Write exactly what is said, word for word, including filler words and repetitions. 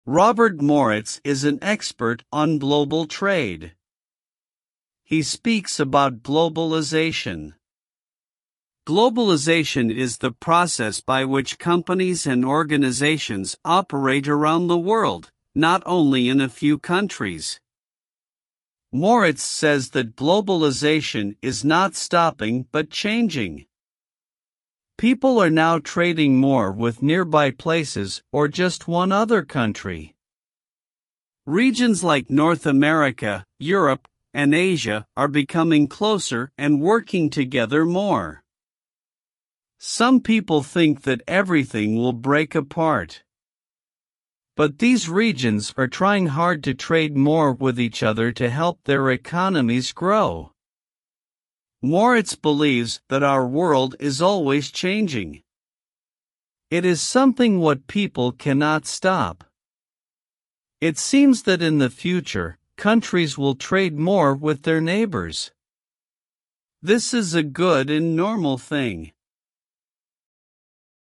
Robert Moritz is an expert on global trade. He speaks about globalization. Globalization is the process by which companies and organizations operate around the world, not only in a few countries. Moritz says that globalization is not stopping but changing. People are now trading more with nearby places or just one other country. Regions like North America, Europe, and Asia are becoming closer and working together more. Some people think that everything will break apart. But these regions are trying hard to trade more with each other to help their economies grow. Moritz believes that our world is always changing. It is something what people cannot stop. It seems that in the future, countries will trade more with their neighbors. This is a good and normal thing.